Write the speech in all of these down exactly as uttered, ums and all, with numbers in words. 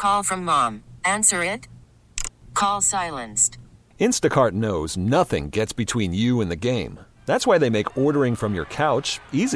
Call from mom. Answer it. Call silenced. Instacart knows nothing gets between you and the game. That's why they make ordering from your couch easy.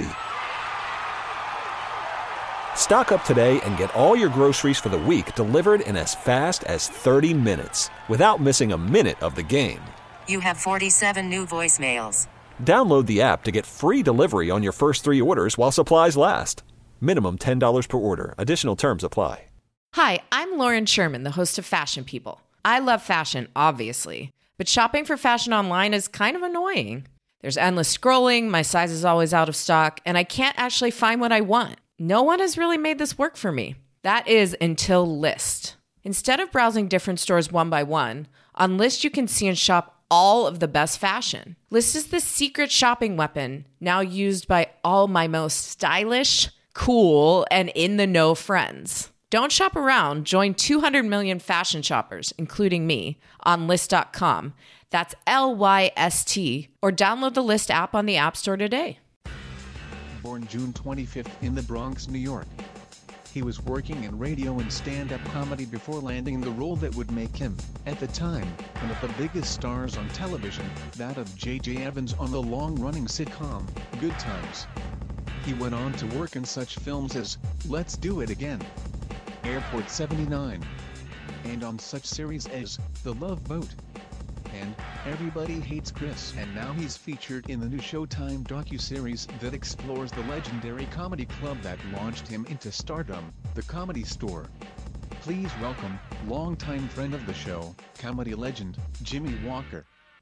Stock up today and get all your groceries for the week delivered in as fast as thirty minutes without missing a minute of the game. You have forty-seven new voicemails. Download the app to get free delivery on your first three orders while supplies last. Minimum ten dollars per order. Additional terms apply. Hi, I'm Lauren Sherman, the host of Fashion People. I love fashion, obviously, but shopping for fashion online is kind of annoying. There's endless scrolling, my size is always out of stock, and I can't actually find what I want. No one has really made this work for me. That is until Lyst. Instead of browsing different stores one by one, on Lyst you can see and shop all of the best fashion. Lyst is the secret shopping weapon now used by all my most stylish, cool, and in-the-know friends. Don't shop around. Join two hundred million fashion shoppers, including me, on Lyst dot com. That's L Y S T, or download the Lyst app on the App Store today. Born June twenty-fifth in the Bronx, New York. He was working in radio and stand-up comedy before landing the role that would make him, at the time, one of the biggest stars on television, that of J J Evans on the long-running sitcom, Good Times. He went on to work in such films as Let's Do It Again, Airport seventy-nine, and on such series as The Love Boat and Everybody Hates Chris. And now he's featured in the new Showtime docuseries that explores the legendary comedy club that launched him into stardom, The Comedy Store. Please welcome, longtime friend of the show, comedy legend, Jimmy Walker.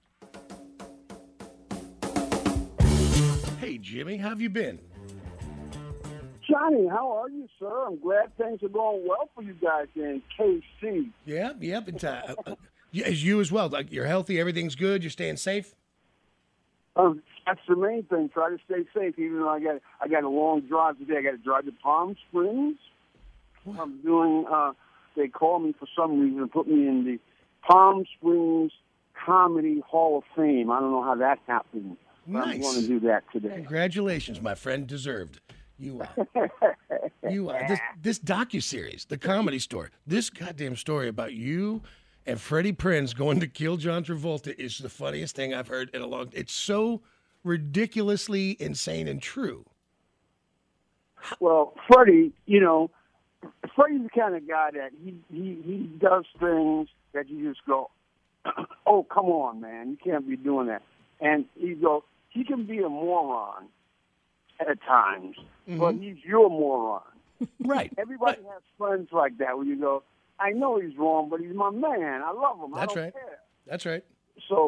Hey Jimmy, how have you been? Johnny, how are you, sir? I'm glad things are going well for you guys in K C. Yeah, yep. And, uh, uh, as you as well. Like, you're healthy, everything's good, you're staying safe? Um, that's the main thing. Try to stay safe, even though I got I got a long drive today. I got to drive to Palm Springs. What? I'm doing, uh, they called me for some reason and put me in the Palm Springs Comedy Hall of Fame. I don't know how that happened. But Nice. I'm going to do that today. Congratulations, my friend. Deserved. You are. you are. This, this docuseries, The Comedy Store, this goddamn story about you and Freddie Prinze going to kill John Travolta is the funniest thing I've heard in a long time. It's so ridiculously insane and true. Well, Freddie, you know, Freddie's the kind of guy that he, he, he does things that you just go, oh, come on, man, you can't be doing that. And you go, he can be a moron at times, mm-hmm. but he's your moron. Right. Everybody right. has friends like that where you go, I know he's wrong, but he's my man. I love him. That's I don't right. care. That's right. So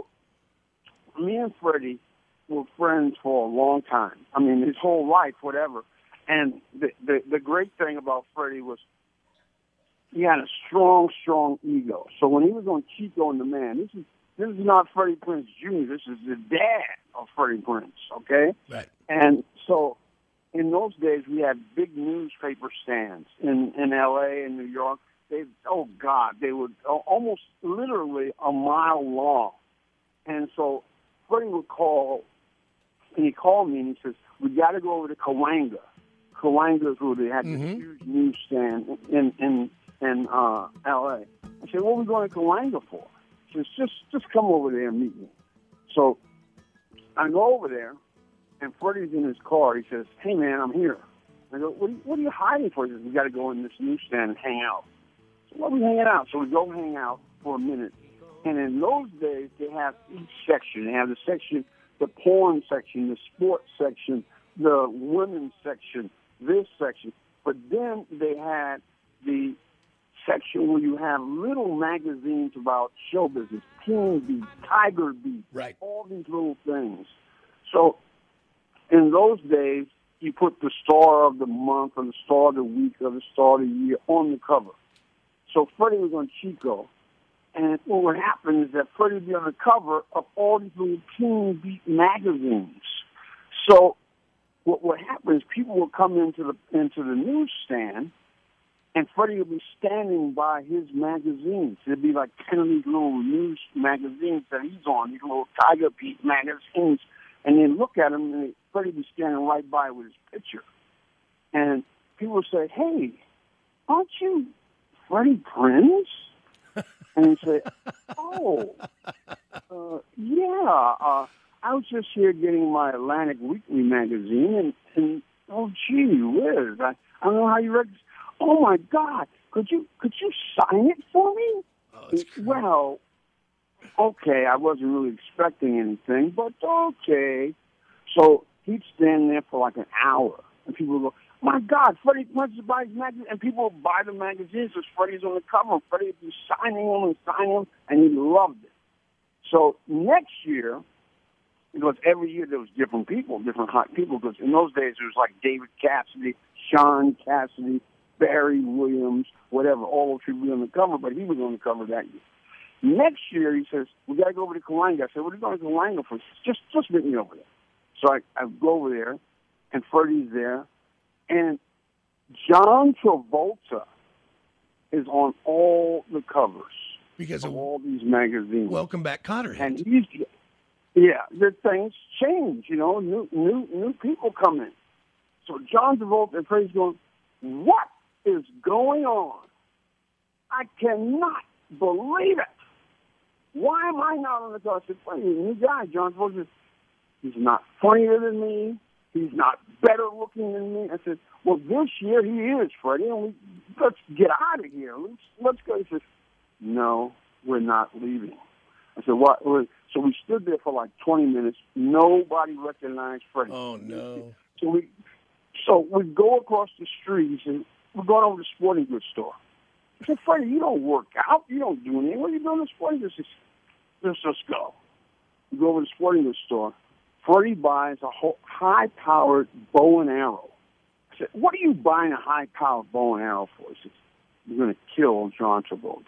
me and Freddie were friends for a long time. I mean, his whole life, whatever. And the, the, the great thing about Freddie was he had a strong, strong ego. So when he was on Chico and the Man, this is this is not Freddie Prinze Junior This is the dad of Freddie Prinze, okay? Right. And so in those days, we had big newspaper stands in, in L A and New York. They, oh, God, they were almost literally a mile long. And so Freddie would call, and he called me, and he says, we got to go over to Cahuenga. Cahuenga is where they had this Mm-hmm. huge newsstand in, in, in uh, L A. I said, what are we going to Cahuenga for? He says, just, just come over there and meet me. So I go over there, and Freddie's in his car. He says, hey, man, I'm here. I go, what are you, what are you hiding for? He says, we got to go in this newsstand and hang out. So what are we hanging out? So we go hang out for a minute. And in those days, they have each section. They have the section, the porn section, the sports section, the women's section, this section. But then they had the section where you have little magazines about show business, Teen Beat, Tiger Beat, right. all these little things. So in those days, you put the star of the month or the star of the week or the star of the year on the cover. So Freddie was on Chico. And what would happen is that Freddie would be on the cover of all these little Teen Beat magazines. So what would happen is people would come into the into the newsstand, and Freddie would be standing by his magazines. There'd be like ten of these little news magazines that he's on, these little Tiger Beat magazines, and they look at him, and Freddie would be standing right by with his picture. And people would say, hey, aren't you Freddie Prinze? And he said, oh, uh, yeah, uh, I was just here getting my Atlantic Weekly magazine, and, and oh, gee whiz, I, I don't know how you read this. Oh, my God, could you could you sign it for me? Oh, that's cool. Well, okay, I wasn't really expecting anything, but okay. So he'd stand there for like an hour, and people would go, my God, Freddie Prinze buys magazine, and people would buy the magazines because Freddie's on the cover, and Freddie would be signing them and signing them, and he loved it. So next year, because every year there was different people, different hot people, because in those days it was like David Cassidy, Sean Cassidy, Barry Williams, whatever, all those people on the cover, but he was on the cover that year. Next year, he says, we got to go over to Cahuenga. I said, what are you going to Cahuenga for? Just, just meet me over there. So I, I go over there, and Freddie's there, and John Travolta is on all the covers Because of of all these magazines. Welcome Back, Cotter. And he's, yeah, the things change, you know, new, new, new people come in. So John Travolta and Freddie's going, what is going on? I cannot believe it. Why am I not on the cover? I said, Freddie, new guy, John Travolta says, he's not funnier than me. He's not better looking than me. I said, well, this year he is, Freddie, and we, let's get out of here. Let's, let's go. He says, no, we're not leaving. I said, what? So we stood there for like twenty minutes. Nobody recognized Freddie. Oh, no. So we so we go across the street, and we're going over to the sporting goods store. I said, Freddie, you don't work out. You don't do anything. What are you doing in the sporting goods? He says, let's just go. We go over to the sporting goods store. Freddie buys a whole high-powered bow and arrow. I said, what are you buying a high-powered bow and arrow for? He says, you're going to kill John Travolta.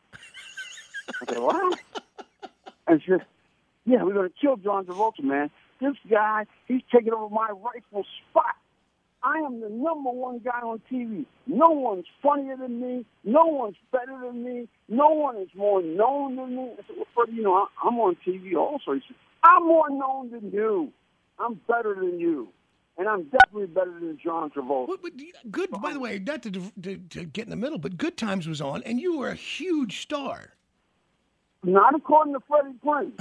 I said, what? And she said, yeah, we're going to kill John Travolta, man. This guy, he's taking over my rightful spot. I am the number one guy on T V. No one's funnier than me. No one's better than me. No one is more known than me. I said, well, Freddie, you know, I'm on T V also. He said, I'm more known than you. I'm better than you. And I'm definitely better than John Travolta. But, but good, by the way, not to, to, to get in the middle, but Good Times was on, and you were a huge star. Not according to Freddie Prinze.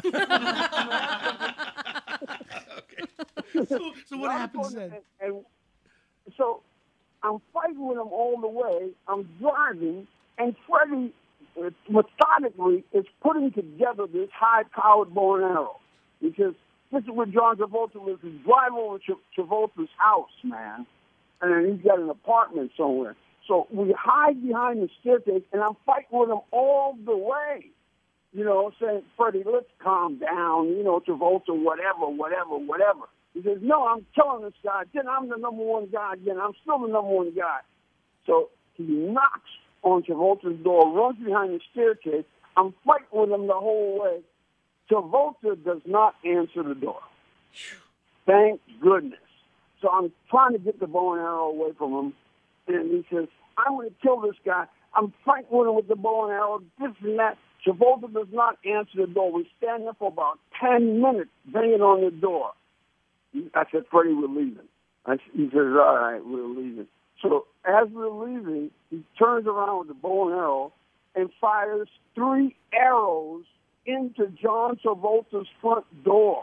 Okay. So, so what Not happens according- then? And, and so I'm fighting with him all the way. I'm driving, and Freddie uh, methodically is putting together this high-powered bow and arrow. Because this is where John Travolta lives. He's driving over to Travolta's house, man. And then he's got an apartment somewhere. So we hide behind the staircase, and I'm fighting with him all the way. You know, saying, Freddie, let's calm down. You know, Travolta, whatever, whatever, whatever. He says, no, I'm killing this guy. Then I'm the number one guy again. I'm still the number one guy. So he knocks on Travolta's door, runs behind the staircase. I'm fighting with him the whole way. Travolta does not answer the door. Thank goodness. So I'm trying to get the bow and arrow away from him. And he says, I'm going to kill this guy. I'm fighting with him with the bow and arrow, this and that. Travolta does not answer the door. We stand there for about ten minutes banging on the door. I said, Freddie, we're leaving. I, he says, all right, we're leaving. So as we're leaving, he turns around with the bow and arrow and fires three arrows into John Travolta's front door.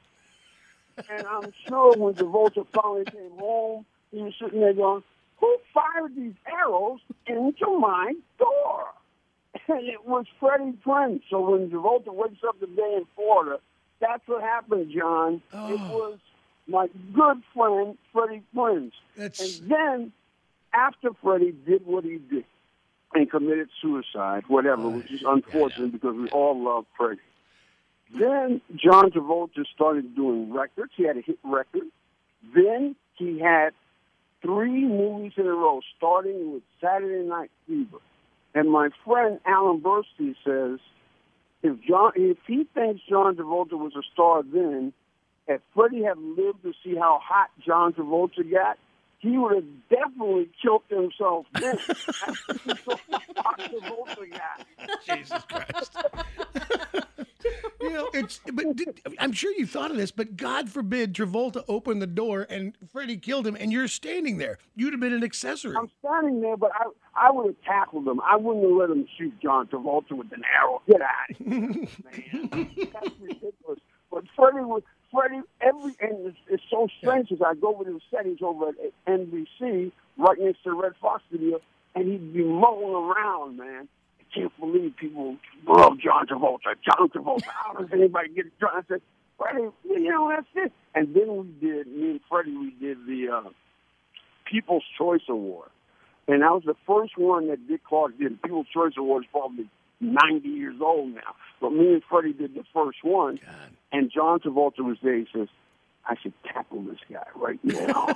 And I'm sure when Travolta finally came home, he was sitting there going, who fired these arrows into my door? And it was Freddie Prinze. So when Travolta wakes up today in Florida, that's what happened, John. Oh. It was my good friend, Freddie Prinze. That's... And then, after Freddie did what he did and committed suicide, whatever, Oh, which is unfortunate because we all love Freddie. Then John Travolta started doing records. He had a hit record. Then he had three movies in a row, starting with Saturday Night Fever. And my friend Alan Burstein says, if John, if he thinks John Travolta was a star then, if Freddie had lived to see how hot John Travolta got, he would have definitely killed himself then. That's so hot Travolta got. Jesus Christ. You know, it's, but did, I mean, I'm sure you thought of this, but God forbid Travolta opened the door and Freddie killed him, and you're standing there. You'd have been an accessory. I'm standing there, but I I would have tackled him. I wouldn't have let him shoot John Travolta with an arrow. Get out of here, man. That's ridiculous. But Freddie was Freddie. Every and it's, it's so strange as I go over to the settings over at N B C, right next to the Red Fox studio, and he'd be mulling around, man. I can't believe people love John Travolta. John Travolta. How does anybody get it? I said, Freddie, you know, that's it. And then we did, me and Freddie, we did the uh, People's Choice Award. And that was the first one that Dick Clark did. The People's Choice Award is probably ninety years old now. But me and Freddie did the first one. God. And John Travolta was there. He says, I should tackle this guy right now.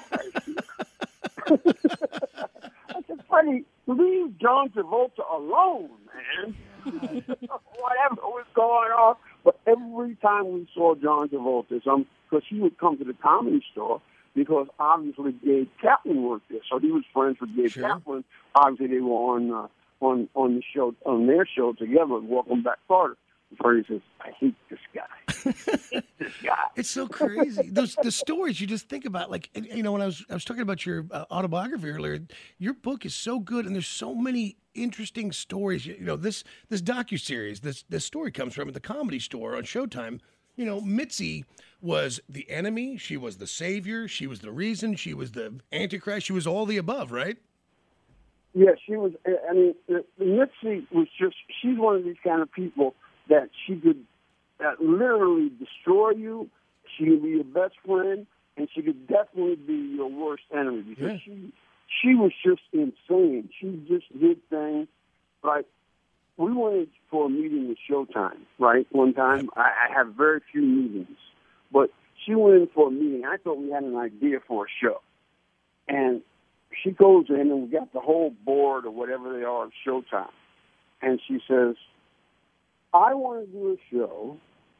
I said, Freddie, leave John Travolta alone, man. Whatever was going on. But every time we saw John Travolta, some because he would come to the Comedy Store, because obviously Gabe Kaplan worked there, so he was friends with Gabe Sure. Kaplan. Obviously, they were on uh, on on the show on their show together. Welcome Back, Carter. Freddie says, "I hate this guy. I hate this guy." It's so crazy. Those the stories you just think about, like, and, you know, when I was I was talking about your uh, autobiography earlier, your book is so good, and there's so many interesting stories. You, you know, this this docuseries, this this story comes from at the Comedy Store on Showtime. You know, Mitzi was the enemy. She was the savior. She was the reason. She was the Antichrist. She was all the above, right? Yeah, she was. I mean, Mitzi was just. She's one of these kind of people that she could uh, literally destroy you. She could be your best friend, and she could definitely be your worst enemy, because Yeah. she she was just insane. She just did things like, we went for a meeting with Showtime, right? One time, I, I have very few meetings, but she went in for a meeting. I thought we had an idea for a show, and she goes in, and we got the whole board or whatever they are of Showtime, and she says, I want to do a show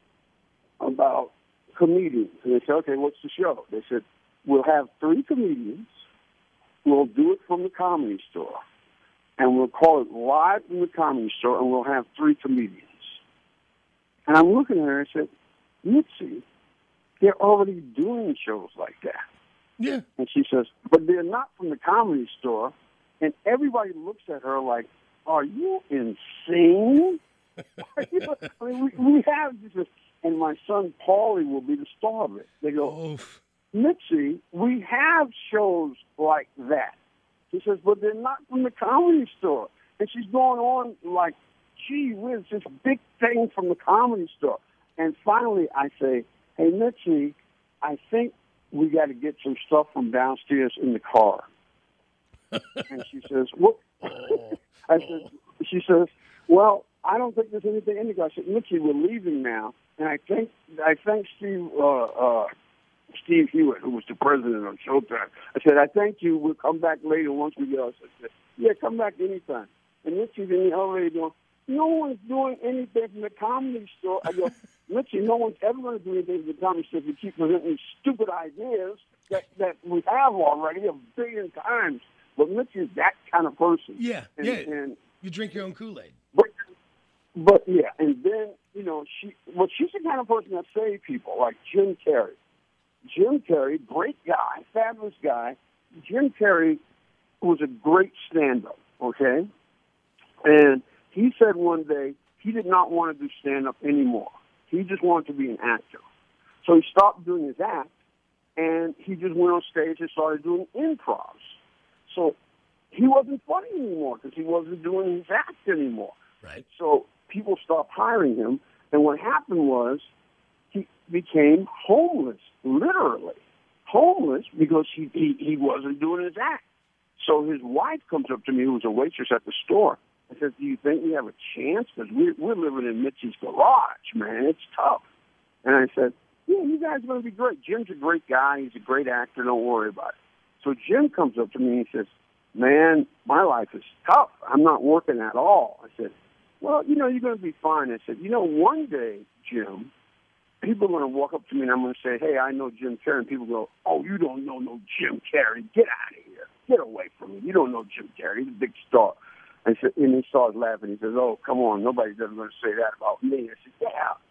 about comedians. And they said, okay, what's the show? They said, we'll have three comedians. We'll do it from the Comedy Store. And we'll call it Live from the Comedy Store, and we'll have three comedians. And I'm looking at her and I said, Mitzi, they're already doing shows like that. Yeah. And she says, but they're not from the Comedy Store. And everybody looks at her like, are you insane? I mean, we, we have this, and my son Paulie will be the star of it. They go, Oof. Mitzi, we have shows like that. He says, but they're not from the Comedy Store. And she's going on like, gee whiz, this big thing from the Comedy Store. And finally I say, hey, Mitzi, I think we got to get some stuff from downstairs in the car. And she says, what? I said, she says, well, I don't think there's anything in the car. I said, Mitzi, we're leaving now. And I think I think Steve uh, uh, Steve Hewitt, who was the president of Showtime, I said, I thank you. We'll come back later once we get out. I said, yeah, come back anytime. And Mitzi's in the elevator going, no one's doing anything from the Comedy Store. I go, Mitzi, no one's ever going to do anything from the Comedy Store if you keep presenting these stupid ideas that, that we have already a billion times. But Mitzi's that kind of person. Yeah, and, yeah. And, You drink your own Kool-Aid. but, but yeah, and then, you know, she, well, she's the kind of person that saves people, like Jim Carrey. Jim Carrey, great guy, fabulous guy. Jim Carrey was a great stand-up, okay? And he said one day he did not want to do stand-up anymore. He just wanted to be an actor. So he stopped doing his act, and he just went on stage and started doing improvs. So he wasn't funny anymore because he wasn't doing his act anymore. Right. So people stopped hiring him, and what happened was he became homeless, literally homeless, because he, he, he wasn't doing his act. So his wife comes up to me, who was a waitress at the store, and says, do you think we have a chance? Because we're, we're living in Mitzi's garage, man. It's tough. And I said, yeah, you guys are going to be great. Jim's a great guy. He's a great actor. Don't worry about it. So Jim comes up to me and he says, man, my life is tough. I'm not working at all. I said, well, you know, you're going to be fine. I said, you know, one day, Jim, people are going to walk up to me and I'm going to say, hey, I know Jim Carrey. And people go, oh, you don't know no Jim Carrey. Get out of here. Get away from me. You don't know Jim Carrey. He's a big star. I said, and he started laughing. He says, oh, come on. Nobody's ever going to say that about me. I said, yeah.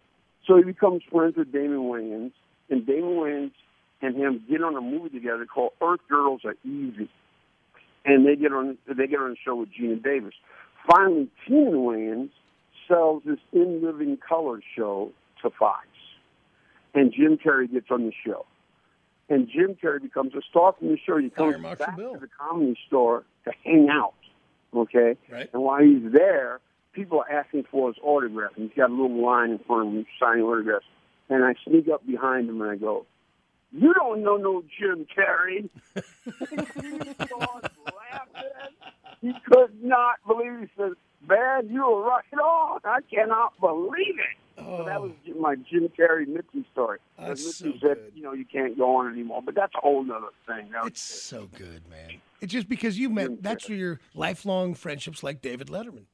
So he becomes friends with Damon Wayans, and Damon Wayans and him get on a movie together called Earth Girls Are Easy. And they get on they get on a show with Gina Davis. Finally, Tina Wayans sells this In Living Color show to Fox. And Jim Carrey gets on the show. And Jim Carrey becomes a star from the show. He comes Fire back Bill. to the Comedy Store to hang out, okay? Right. And while he's there, people are asking for his autograph. And he's got a little line in front of him signing autographs. And I sneak up behind him and I go, "You don't know no Jim Carrey." He starts laughing. He could not believe it. He said, "Man, you were right on. I cannot believe it." Oh. So that was my Jim Carrey Mitzi story. That's Mitzi so said, good. you know, you can't go on anymore. But that's a whole other thing. That was It's so good, man. It's just because you met, that's your lifelong friendships like David Letterman.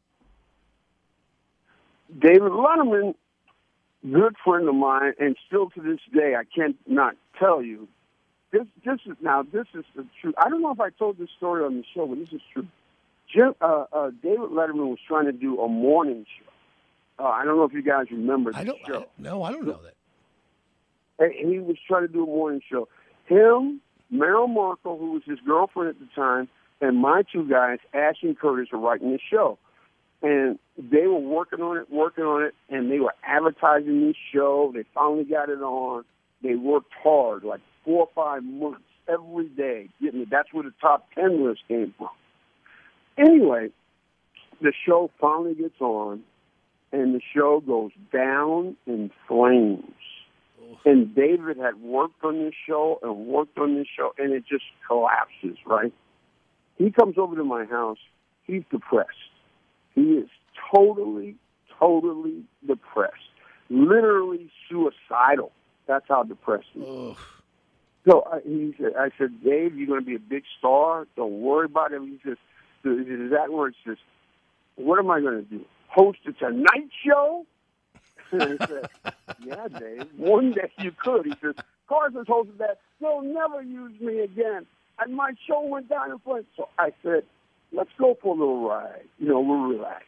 David Letterman, good friend of mine, and still to this day, I can't not tell you. This, this is now. This is the truth. I don't know if I told this story on the show, but this is true. Jim, uh, uh, David Letterman was trying to do a morning show. Uh, I don't know if you guys remember the I don't. show. I, no, I don't know that. And he was trying to do a morning show. Him, Meryl Markle, who was his girlfriend at the time, and my two guys, Ash and Curtis, were writing the show. And they were working on it, working on it, and they were advertising this show. They finally got it on. They worked hard, like four or five months every day, getting it. That's where the top ten list came from. Anyway, the show finally gets on, and the show goes down in flames. And David had worked on this show and worked on this show, and it just collapses, right? He comes over to my house. He's depressed. He is totally, totally depressed. Literally suicidal. That's how depressed he is. Ugh. So I, he said, I said, "Dave, you're going to be a big star. Don't worry about it." He says, "Is that where it says, what am I going to do? Host a Tonight Show?" And I said, "Yeah, Dave, one day you could." He says, "Carson's hosted that. They'll never use me again." And my show went down in flames. So I said, "Let's go for a little ride. You know, we'll relax."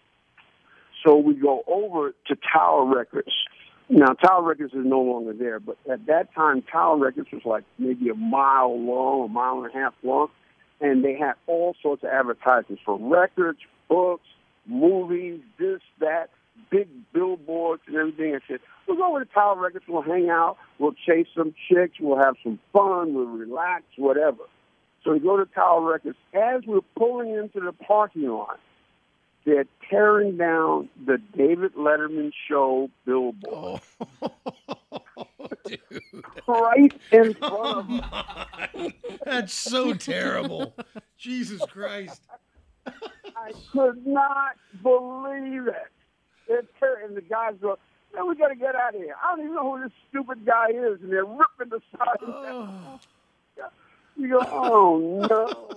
So we go over to Tower Records. Now, Tower Records is no longer there, but at that time, Tower Records was like maybe a mile long, a mile and a half long, and they had all sorts of advertisements for records, books, movies, this, that, big billboards and everything. I said, "We'll go over to Tower Records, we'll hang out, we'll chase some chicks, we'll have some fun, we'll relax, whatever." So we go to Tower Records. As we're pulling into the parking lot, they're tearing down the David Letterman show billboard. Oh, dude. Right in front of us. My, that's so terrible. Jesus Christ. I could not believe it. They're tearing, and the guys go, "Man, we got to get out of here. I don't even know who this stupid guy is." And they're ripping the side. Oh. You go, "Oh, no. God,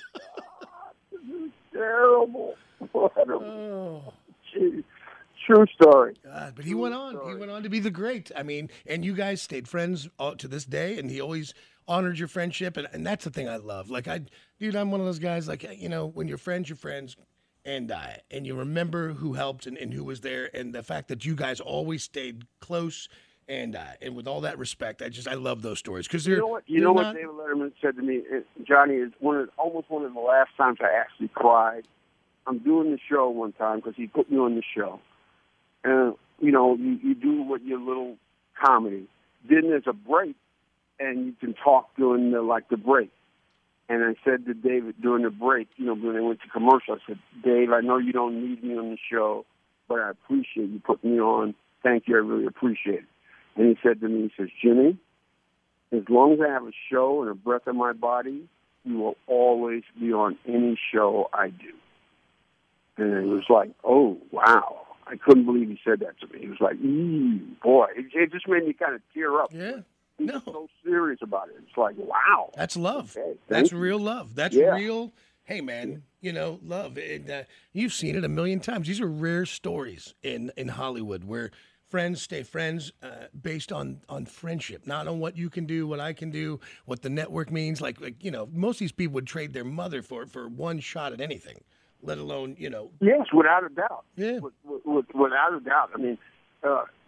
this is terrible." What a, Oh. gee, true story. God, but he went on. He went on to be the great. I mean, and you guys stayed friends all, to this day, and he always honored your friendship, and, and that's the thing I love. Like, I, dude, I'm one of those guys, like, you know, when you're friends, you're friends, and uh, and you remember who helped and, and who was there, and the fact that you guys always stayed close, and uh, and with all that respect, I just, I love those stories. Because they're, You know what, you they're know not, what David Letterman said to me, it, Johnny, is one of, almost one of the last times I actually cried. I'm doing the show one time because he put me on the show. And, you know, you, you do what your little comedy. Then there's a break, and you can talk during the, like, the break. And I said to David during the break, you know, when they went to commercial, I said, "Dave, I know you don't need me on the show, but I appreciate you putting me on. Thank you, I really appreciate it." And he said to me, he says, "Jimmy, as long as I have a show and a breath in my body, you will always be on any show I do." And it was like, oh, wow. I couldn't believe he said that to me. He was like, "Eee, boy." It, it just made me kind of tear up. Yeah. He's No. so serious about it. It's like, wow. That's love. Okay, That's thank you. real love. That's Yeah. real. Hey, man, you know, love. And, uh, you've seen it a million times. These are rare stories in, in Hollywood where friends stay friends uh, based on, on friendship, not on what you can do, what I can do, what the network means. Like, like, you know, most of these people would trade their mother for, for one shot at anything, let alone, you know. Yes, without a doubt. Yeah. With, with, without a doubt. I mean, uh,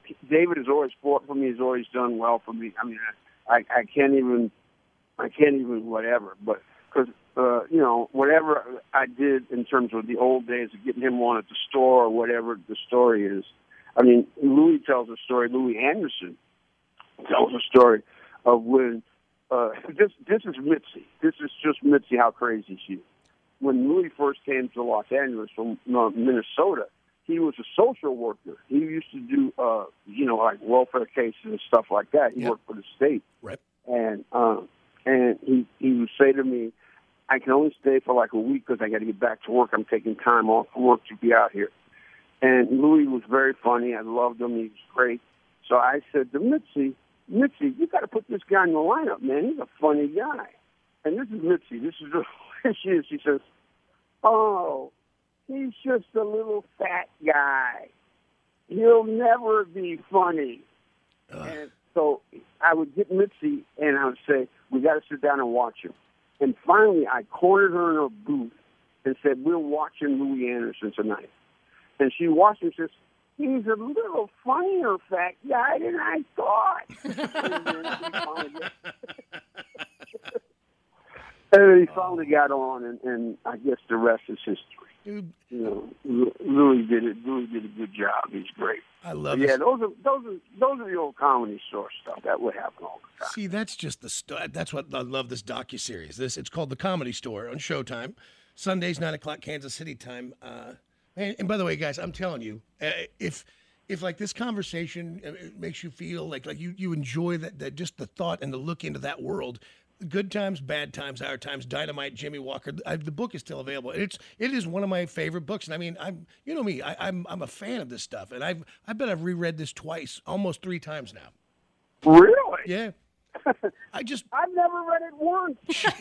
David has always fought for me. He's always done well for me. I mean, I, I can't even, I can't even whatever. But because uh, you know, whatever I did in terms of the old days of getting him on at the store or whatever the story is. I mean, Louis tells a story. Louis Anderson tells a story of when uh, this. This is Mitzi. This is just Mitzi. How crazy she is. When Louis first came to Los Angeles from uh, Minnesota, he was a social worker. He used to do, uh, you know, like welfare cases and stuff like that. He Yep. worked for the state, Right. and um, and he he would say to me, "I can only stay for like a week because I got to get back to work. I'm taking time off from work to be out here." And Louis was very funny. I loved him. He was great. So I said to Mitzi, "Mitzi, you got to put this guy in the lineup, man. He's a funny guy." And this is Mitzi. This is the way she is. She says, "Oh, he's just a little fat guy. He'll never be funny." Ugh. And so I would get Mitzi, and I would say, "We got to sit down and watch him." And finally, I cornered her in her booth and said, "We're watching Louis Anderson tonight." And she watched and says, "He's a little funnier fat guy than I thought." and, then he finally got, and then he finally got on, and, and I guess the rest is history. Dude, You know, Lu- Louis did it. Louis did a good job. He's great. I love Yeah, this. those are those are those are the old Comedy Store stuff that would happen all the time. See, that's just the st- that's what I love this docuseries. This it's called The Comedy Store on Showtime, Sundays nine o'clock Kansas City time. Uh, and, and by the way, guys, I'm telling you, uh, if if like this conversation uh, it makes you feel like like you you enjoy that that just the thought and the look into that world. Good times, bad times, our times, Dynamite, Jimmy Walker. I, the book is still available. It's it is one of my favorite books, and I mean, I'm you know me, I, I'm I'm a fan of this stuff, and I've I bet I've reread this twice, almost three times now. Really? Yeah, I just I've never read it once.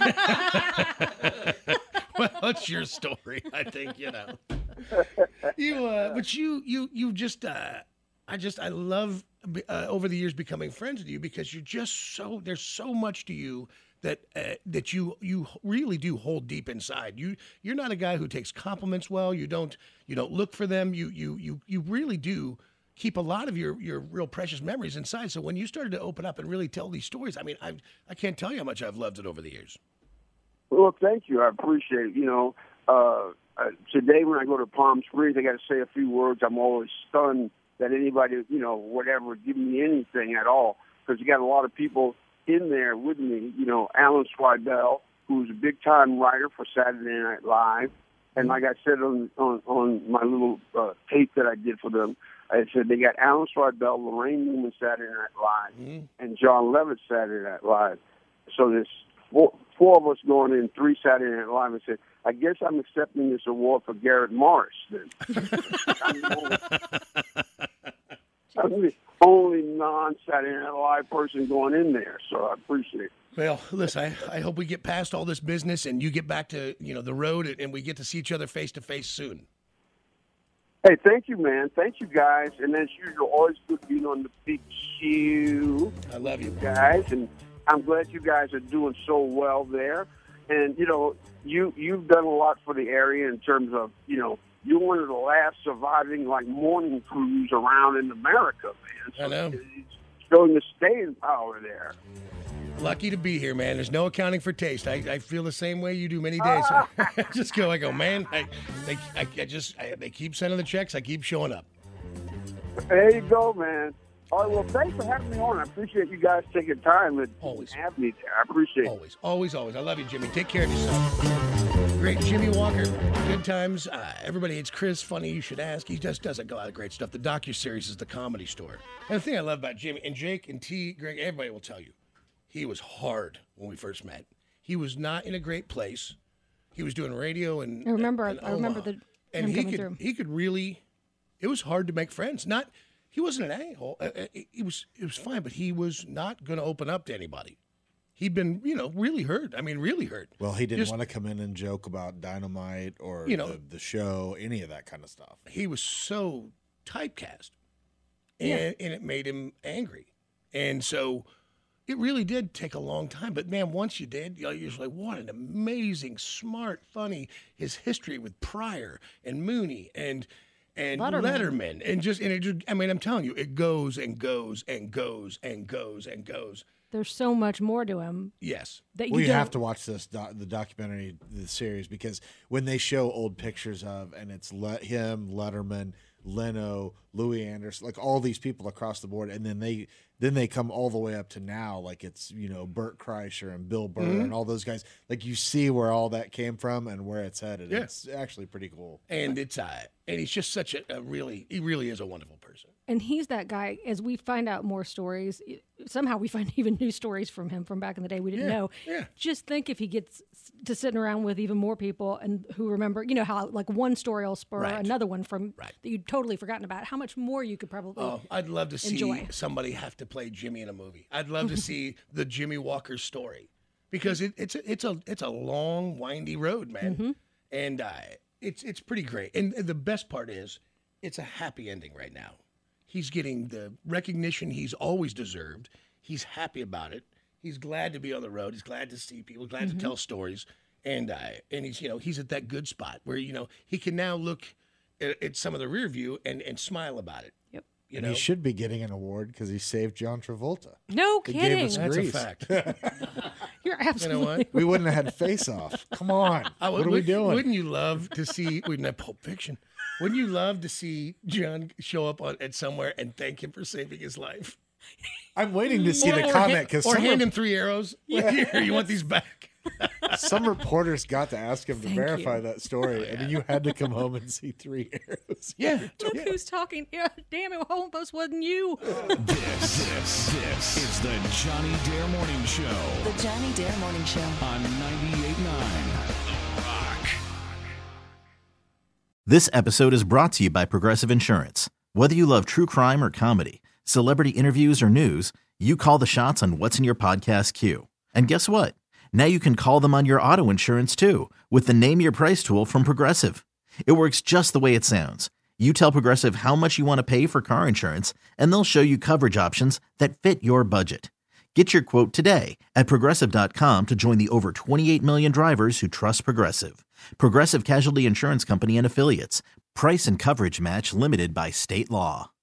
well, it's your story. I think you know. You, uh, but you, you, you just, uh, I just, I love uh, over the years becoming friends with you because you're just so. There's so much to you that uh, that you you really do hold deep inside. You you're not a guy who takes compliments well. You don't you don't look for them. You you you you really do keep a lot of your your real precious memories inside. So when you started to open up and really tell these stories, I mean, I I can't tell you how much I've loved it over the years. Well, thank you. I appreciate it. You know, uh, uh, today when I go to Palm Springs, I got to say a few words. I'm always stunned that anybody, you know, whatever, give me anything at all, because you got a lot of people in there with me. You know, Alan Swidell, who's a big-time writer for Saturday Night Live, and like I said on on, on my little uh, tape that I did for them, I said they got Alan Swidell, Lorraine Newman Saturday Night Live, Mm-hmm. and John Levitt Saturday Night Live. So there's four, four of us going in, three Saturday Night Live, and said, I guess I'm accepting this award for Garrett Morris then. I'm the only, I'm the only non-Saturday Night Live person going in there, so I appreciate it. Well, listen, I, I hope we get past all this business and you get back to, you know, the road and we get to see each other face to face soon. Hey, thank you, man. Thank you, guys. And as usual, always good being on the big shoe, I love you. guys. And I'm glad you guys are doing so well there. And, you know, you, you've done a lot for the area in terms of, you know, you're one of the last surviving, like, morning crews around in America, man. So I know. It's showing the staying power there. Lucky to be here, man. There's no accounting for taste. I, I feel the same way you do many days. I just go, I go, man, I, they, I, I just, I, they keep sending the checks. I keep showing up. There you go, man. All right, well, thanks for having me on. I appreciate you guys taking time and Always. have me there. I appreciate it. Always, always, always. I love you, Jimmy. Take care of yourself. Great Jimmy Walker. Good times. Uh, everybody hates Chris. Funny you should ask. He just does a lot of great stuff. The docuseries is The Comedy Store. And the thing I love about Jimmy, and Jake and T, Greg, everybody will tell you, he was hard when we first met. He was not in a great place. He was doing radio and I remember. and I remember Omaha. the and him he coming could through. he could really. It was hard to make friends. Not he wasn't an a-hole. Uh, uh, He was it was fine, but he was not going to open up to anybody. He'd been you know really hurt. I mean, really hurt. Well, he didn't Just- want to come in and joke about Dynamite or You know- the, the show, any of that kind of stuff. He was so typecast, and and it made him angry, and so. It really did take a long time, but man, once you did, you know, you're just like, what an amazing, smart, funny, his history with Pryor and Mooney and and Letterman. Letterman, and just and it just, I mean, I'm telling you, it goes and goes and goes and goes and goes. There's so much more to him. Yes. That you Well, you don't- have to watch this doc, the documentary, the series, because when they show old pictures of, and it's Le- him, Letterman, Leno, Louis Anderson, like all these people across the board, and then they then they come all the way up to now, like it's, you know, Bert Kreischer and Bill Burr Mhm. and all those guys. Like you see where all that came from and where it's headed. Yeah. It's actually pretty cool. And it's uh, and he's just such a, a really, he really is a wonderful person. And he's that guy, as we find out more stories, somehow we find even new stories from him from back in the day we didn't Yeah, know. yeah. Just think if he gets to sitting around with even more people and who remember, you know, how like one story will spur Right. another one from Right. that you'd totally forgotten about, how much more you could probably Oh, I'd love to see enjoy. somebody have to play Jimmy in a movie. I'd love to see the Jimmy Walker story because it, it's a, it's a it's a long, windy road, man, Mm-hmm. and uh, it's it's pretty great. And the best part is, it's a happy ending right now. He's getting the recognition he's always deserved. He's happy about it. He's glad to be on the road. He's glad to see people. Glad Mm-hmm. to tell stories. And uh, and he's you know he's at that good spot where you know he can now look at, at some of the rear view and and smile about it. Yep. You And know he should be getting an award because he saved John Travolta. No It gave kidding. us that's a Grease. fact. You're You know absolutely what? We wouldn't have had Face Off. Come on. I what would- are we would- doing? Wouldn't you love to see? We didn't have Pulp Fiction. Wouldn't you love to see John show up on, at somewhere and thank him for saving his life? I'm waiting to see Or- the or comment hand- because or some, hand re- him three arrows. Here, you want these back? some reporters got to ask him to Thank verify you. that story, and then you had to come home and see three arrows. Yeah. Look who's talking here. Damn it, almost wasn't you. This, this, this is the Johnny Dare Morning Show The Johnny Dare Morning Show. on ninety-eight point nine The Rock. This episode is brought to you by Progressive Insurance. Whether you love true crime or comedy, celebrity interviews or news, you call the shots on what's in your podcast queue. And guess what? Now you can call them on your auto insurance too with the Name Your Price tool from Progressive. It works just the way it sounds. You tell Progressive how much you want to pay for car insurance, and they'll show you coverage options that fit your budget. Get your quote today at Progressive dot com to join the over twenty-eight million drivers who trust Progressive. Progressive Casualty Insurance Company and Affiliates. Price and coverage match limited by state law.